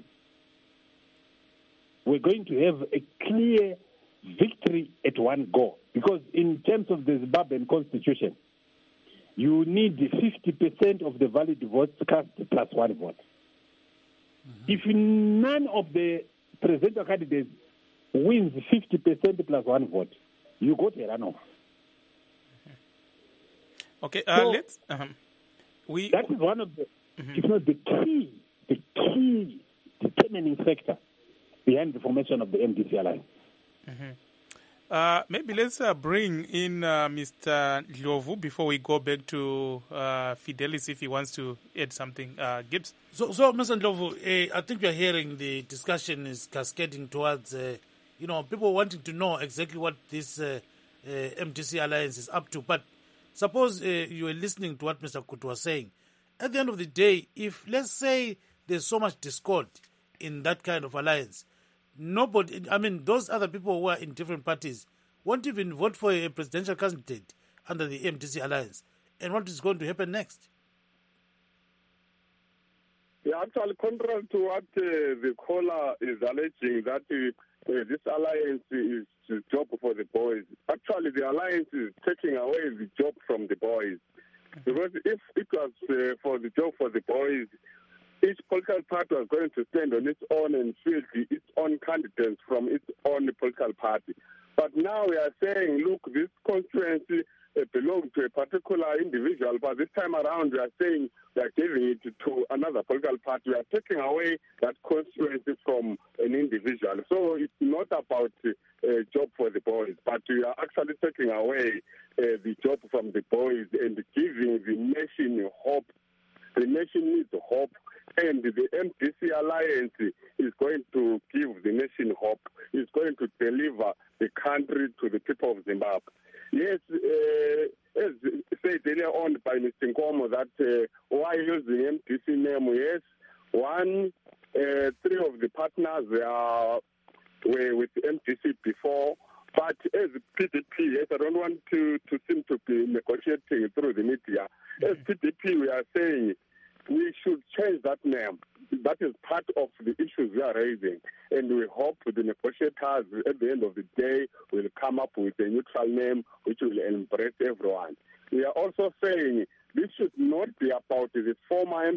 we're going to have a clear victory at one go. Because in terms of the Zimbabwean constitution, you need 50% of the valid votes cast plus one vote. If none of the presidential candidates wins 50% plus one vote, you go to a runoff. Okay, So, let's... that is one of the, if not the key determining factor behind the formation of the MDC alliance. Maybe let's bring in Mr. Ndlovu before we go back to Fidelis if he wants to add something. Gibbs? So Mr. Ndlovu, I think you're hearing the discussion is cascading towards, people wanting to know exactly what this MDC alliance is up to. But suppose you were listening to what Mr. Kutu was saying. At the end of the day, if, let's say, there's so much discord in that kind of alliance, those other people who are in different parties won't even vote for a presidential candidate under the MDC alliance. And what is going to happen next? Yeah, actually, contrary to what the caller is alleging, that this alliance is a job for the boys. Actually, the alliance is taking away the job from the boys. Because if it was for the job for the boys, each political party was going to stand on its own and field its own candidates from its own political party. But now we are saying, look, this constituency belongs to a particular individual, but this time around we are saying we are giving it to another political party. We are taking away that constituency from an individual. So it's not about a job for the boys, but we are actually taking away the job from the boys and giving the nation hope. The nation needs hope, and the MDC alliance is going to give the nation hope. It's going to deliver the country to the people of Zimbabwe. Yes, as said earlier on by Mr. Nkomo, that why using MDC name? Yes, three of the partners were with MDC before, but as PDP, yes, I don't want to seem to be negotiating through the media. As PDP, we are saying we should change that name. That is part of the issues we are raising. And we hope the negotiators, at the end of the day, will come up with a neutral name which will embrace everyone. We are also saying this should not be about the former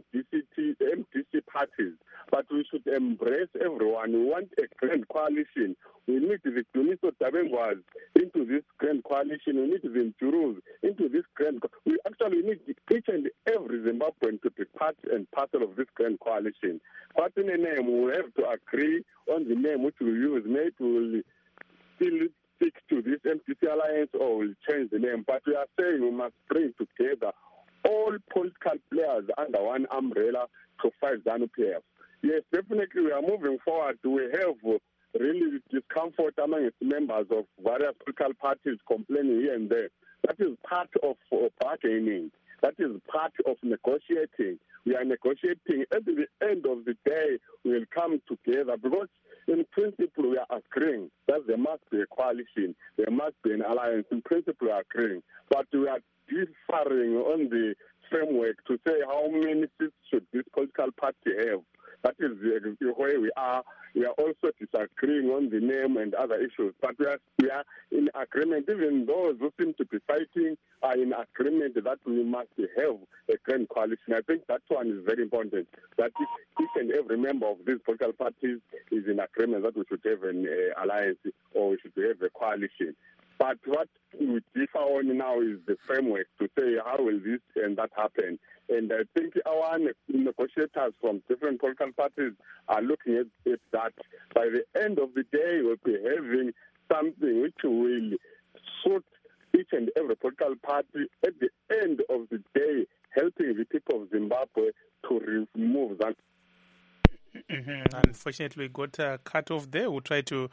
MDC parties, but we should embrace everyone. We want a grand coalition. We need the Duniso Dabengwas into this grand coalition. We need the Njurus into this grand We actually need each and every Zimbabwean to be part and parcel of this grand coalition. But in a name, we have to agree on the name which we use. Maybe we will still stick to this MDC alliance or we'll change the name. But we are saying we must bring together all political players under one umbrella to fight ZANU-PF. Yes, definitely we are moving forward. We have really discomfort among its members of various political parties complaining here and there. That is part of bargaining. That is part of negotiating. We are negotiating. At the end of the day, we will come together because in principle we are agreeing that there must be a coalition, there must be an alliance. In principle we are agreeing. But we are differing on the framework to say how many seats should this political party have. That is where we are. We are also disagreeing on the name and other issues. But we are in agreement. Even those who seem to be fighting are in agreement that we must have a grand coalition. I think that one is very important, that each and every member of these political parties is in agreement that we should have an alliance or we should have a coalition. But what we differ on now is the framework to say how will this and that happen. And I think our negotiators from different political parties are looking at that. By the end of the day, we'll be having something which will suit each and every political party. At the end of the day, helping the people of Zimbabwe to remove that. Unfortunately, we got cut off there. We'll try to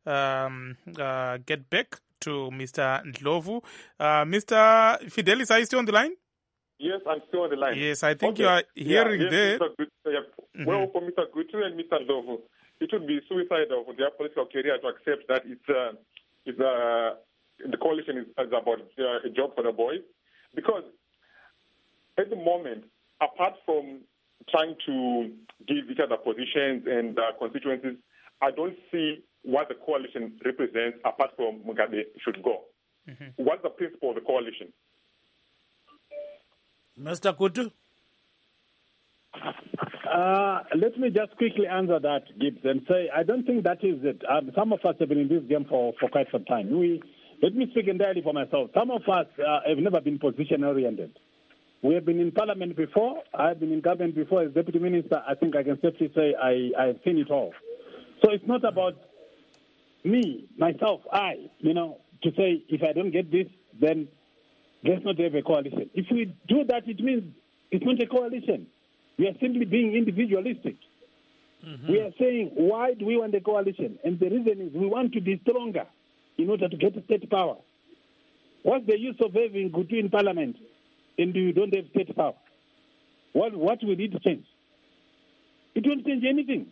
get back to Mr. Ndlovu. Mr. Fidelis, are you still on the line? Yes, I'm still on the line. Yes, I think you are hearing there. Well, for Mr. Gutu and Mr. Ndlovu, it would be suicide of their political career to accept that the coalition is about a job for the boys. Because at the moment, apart from trying to give each other positions and constituencies, I don't see what the coalition represents apart from Mugabe should go. What's the principle of the coalition? Mr. Kutu? Let me just quickly answer that, Gibbs, and say I don't think that is it. Some of us have been in this game for quite some time. Let me speak entirely for myself. Some of us have never been position-oriented. We have been in parliament before. I've been in government before as deputy minister. I think I can safely say I've seen it all. So it's not about me, myself, to say if I don't get this, then let's not have a coalition. If we do that, it means it's not a coalition. We are simply being individualistic. We are saying, why do we want a coalition? And the reason is we want to be stronger in order to get state power. What's the use of having Kutu in parliament and you don't have state power? What will it change? It won't change anything.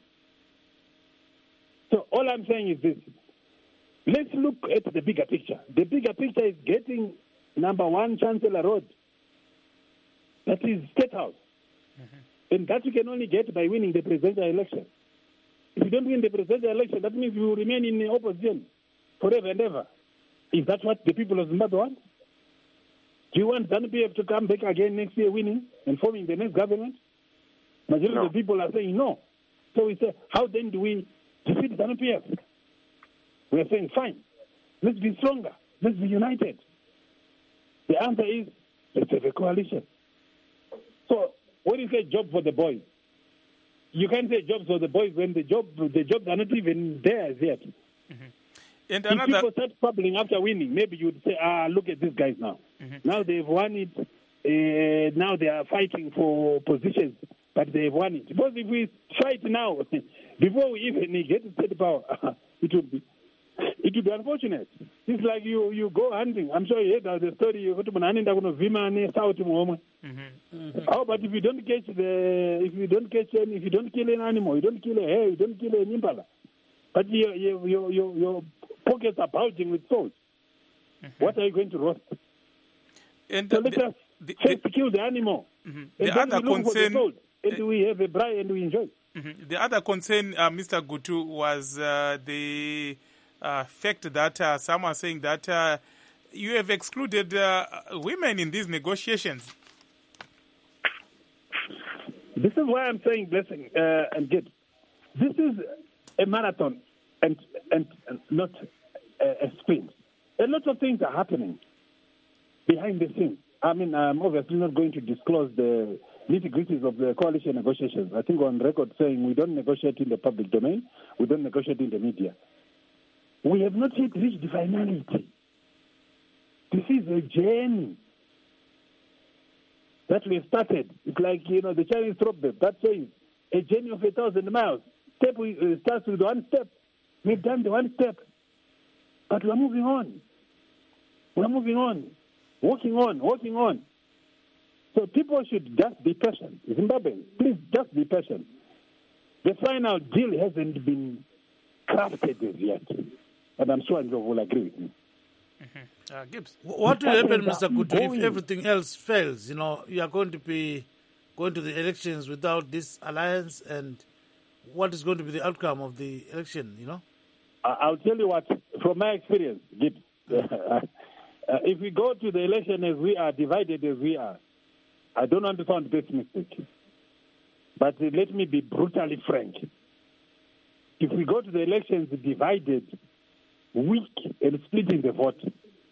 So all I'm saying is this. Let's look at the bigger picture. The bigger picture is getting number 1 Chancellor Road. That is State House. And that you can only get by winning the presidential election. If you don't win the presidential election, that means you will remain in the opposition forever and ever. Is that what the people of Zimbabwe want? Do you want ZANU-PF to come back again next year winning and forming the next government? Majority of the people are saying no. So we say, how then do we defeat ZANU-PF? We are saying, fine, let's be stronger, let's be united. The answer is, let's have a coalition. So when you say job for the boys, you can't say jobs for the boys when the jobs are not even there as yet. And if people start troubling after winning, maybe you'd say, look at these guys now. Now they've won it. Now they are fighting for positions, but they've won it. Because if we fight now, before we even get state power, it would be unfortunate. It's like you go hunting. I'm sure you heard the story. How about if you don't catch if you don't kill an animal, you don't kill a hare, you don't kill an impala, but your pockets are bulging with salt. What are you going to roast? And so let us first kill the animal. The other concern, and we have a braai and we enjoy. The other concern, Mr. Kutu, was the fact that some are saying that you have excluded women in these negotiations. This is why I'm saying, Blessing and Gibbs, this is a marathon and not a sprint. A lot of things are happening behind the scenes. I mean, I'm obviously not going to disclose the nitty-gritties of the coalition negotiations. I think on record saying we don't negotiate in the public domain, we don't negotiate in the media. We have not yet reached the finality. This is a journey that we have started. It's like, the Chinese proverb that says, a journey of 1,000 miles. Step starts with one step. We've done the one step. But we're moving on. We're moving on. Working on. So people should just be patient. Zimbabweans, please just be patient. The final deal hasn't been crafted as yet. And I'm sure you will agree with me. Gibbs. What will happen, Mr. Kutu, if everything else fails? You are going to be going to the elections without this alliance, and what is going to be the outcome of the election, I'll tell you what, from my experience, Gibbs, if we go to the election as we are, divided as we are, I don't want to sound pessimistic, but let me be brutally frank. If we go to the elections divided, weak, and splitting the vote,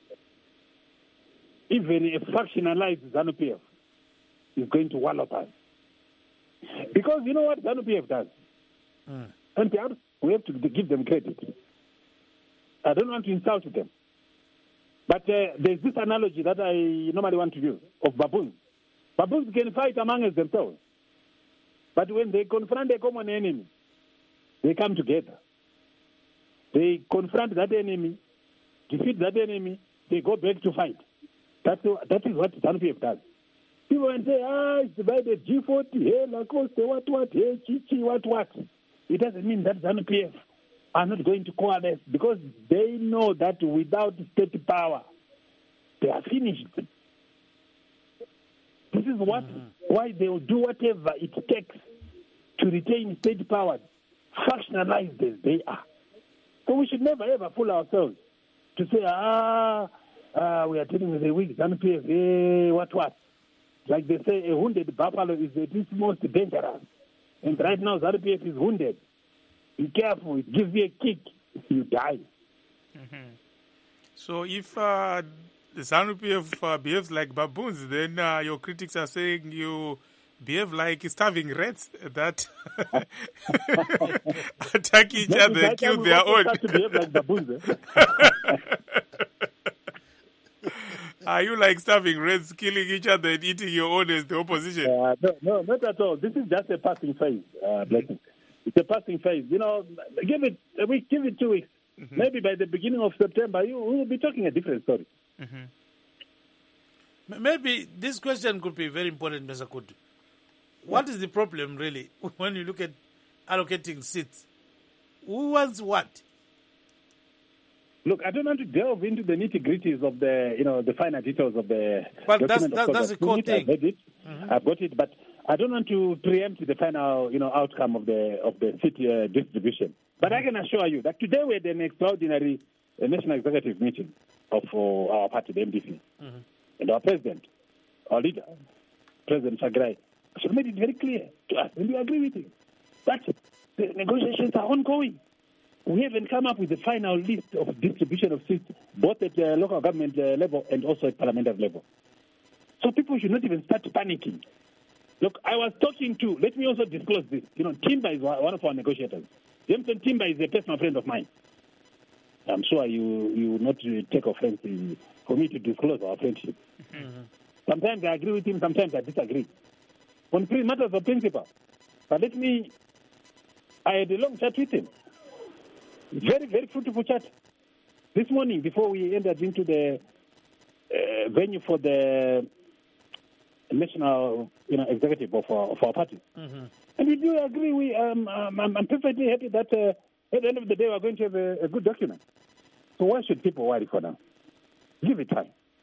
even a factionalized ZANU-PF is going to wallop us. Because you know what ZANU-PF does? And perhaps we have to give them credit. I don't want to insult them. But there's this analogy that I normally want to use of baboons. Baboons can fight among themselves. But when they confront a common enemy, they come together. They confront that enemy, defeat that enemy, they go back to fight. That is what ZANU-PF does. People will say, it's divided, G40, hey, Lacoste, what, hey, Chichi, what. It doesn't mean that ZANU-PF are not going to coalesce because they know that without state power, they are finished. This is why they will do whatever it takes to retain state powers, factionalized as they are. So we should never ever fool ourselves to say, we are dealing with a weak ZANU-PF, what? Like they say, a wounded buffalo is at its most dangerous. And right now, ZANU-PF is wounded. Be careful, it gives you a kick, you die. Mm-hmm. So if the ZANU-PF behaves like baboons, then your critics are saying you behave like starving rats that attack each other and kill their own. To behave like baboons, Are you like starving rats killing each other and eating your own as the opposition? No, not at all. This is just a passing phase, Blessing. It's a passing phase. You know, give it a week, give it 2 weeks. Mm-hmm. Maybe by the beginning of September, we will be talking a different story. Mm-hmm. Maybe this question could be very important, Mr. Kutu. What is the problem, really, when you look at allocating seats? Who wants what? Look, I don't want to delve into the nitty-gritties of the finer details of the but document. That's the core thing. I've read it. Mm-hmm. I've got it, but I don't want to preempt the final, outcome of the seat distribution. But I can assure you that today we had an extraordinary national executive meeting of our party, the MDC, and our president, our leader, President Tsvangirai, should made it very clear to us, and we agree with him, that the negotiations are ongoing. We haven't come up with the final list of distribution of seats, both at local government level and also at parliamentary level. So people should not even start panicking. Look, I was talking to, let me also disclose this. Timber is one of our negotiators. Jameson Timber is a personal friend of mine. I'm sure you will not take offense for me to disclose our friendship. Mm-hmm. Sometimes I agree with him, sometimes I disagree. On matters of principle. But I had a long chat with him. Very, very fruitful chat. This morning, before we entered into the venue for the national executive of our party. Mm-hmm. And we do agree. I'm perfectly happy that at the end of the day, we're going to have a good document. So why should people worry for now? Give it time.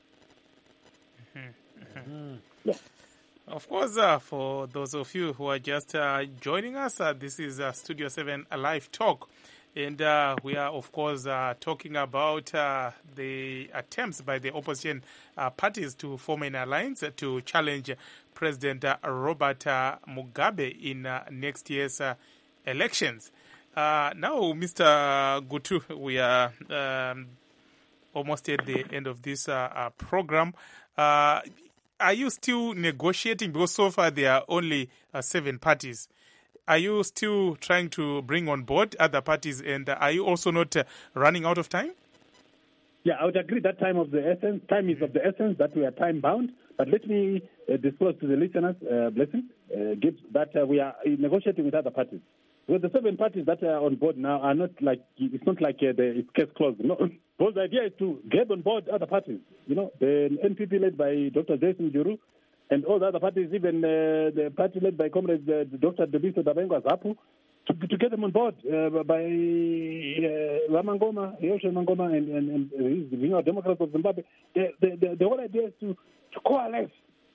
Mm-hmm. Mm-hmm. Yeah. Of course, for those of you who are just joining us, this is Studio 7 Live Talk. And we are, of course, talking about the attempts by the opposition parties to form an alliance to challenge President Robert Mugabe in next year's elections. Now, Mr. Gutu, we are almost at the end of this program. Are you still negotiating? Because so far there are only 7 parties. Are you still trying to bring on board other parties, and are you also not running out of time? Yeah, I would agree that time is of the essence, that we are time-bound. But let me disclose to the listeners, Blessing, that we are negotiating with other parties. Well, the 7 parties that are on board now are not like, it's not like it's case closed. No. Because the idea is to get on board other parties. The NPP led by Dr. Jason Juru, and all the other parties, even the party led by comrades Dr. Debiso Dabengo Zapu, to get them on board by Ramangoma, Yoshe Mangoma, and the Vingo Democrats of Zimbabwe. The whole idea is to coalesce.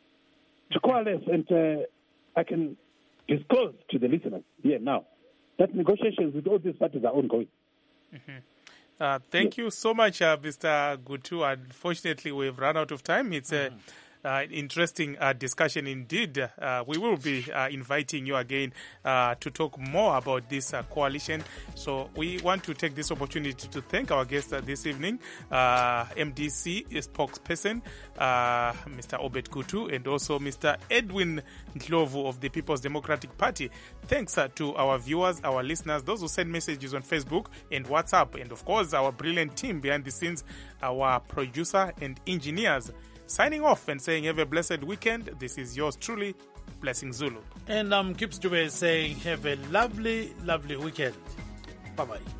And I can disclose to the listeners here now that negotiations with all these parties are ongoing. Mm-hmm. Thank you so much, Mr. Gutu. Unfortunately, we've run out of time. It's interesting discussion indeed. We will be inviting you again to talk more about this coalition. So we want to take this opportunity to thank our guest this evening, MDC spokesperson, Mr. Obed Gutu, and also Mr. Edwin Ndlovu of the People's Democratic Party. Thanks to our viewers, our listeners, those who send messages on Facebook and WhatsApp, and of course our brilliant team behind the scenes, our producer and engineers. Signing off and saying have a blessed weekend. This is yours truly, Blessing Zulu. And Kips Dube saying have a lovely, lovely weekend. Bye-bye.